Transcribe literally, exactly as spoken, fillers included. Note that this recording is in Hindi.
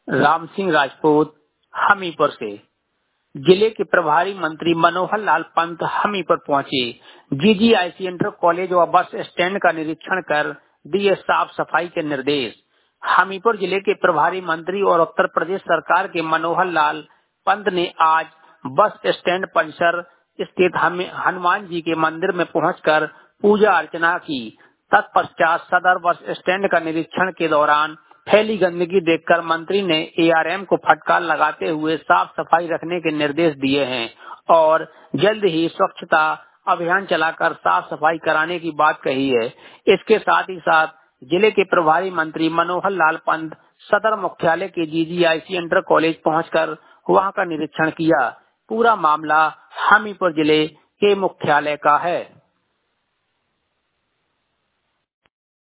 राम सिंह राजपूत हमीरपुर से। जिले के प्रभारी मंत्री मनोहर लाल पंत हमीरपुर पहुंचे। जीजीआईसी इंटर कॉलेज व बस स्टैंड का निरीक्षण कर दिए साफ सफाई के निर्देश। हमीरपुर जिले के प्रभारी मंत्री और उत्तर प्रदेश सरकार के मनोहर लाल पंत ने आज बस स्टैंड परिसर स्थित हनुमान जी के मंदिर में पहुंचकर पूजा अर्चना की। तत्पश्चात सदर बस स्टैंड का निरीक्षण के दौरान फैली गंदगी देखकर मंत्री ने एआरएम को फटकार लगाते हुए साफ सफाई रखने के निर्देश दिए हैं और जल्द ही स्वच्छता अभियान चलाकर साफ सफाई कराने की बात कही है। इसके साथ ही साथ जिले के प्रभारी मंत्री मनोहर लाल पंत सदर मुख्यालय के जीजीआईसी इंटर कॉलेज पहुंचकर वहां का निरीक्षण किया। पूरा मामला हमीरपुर जिले के मुख्यालय का है।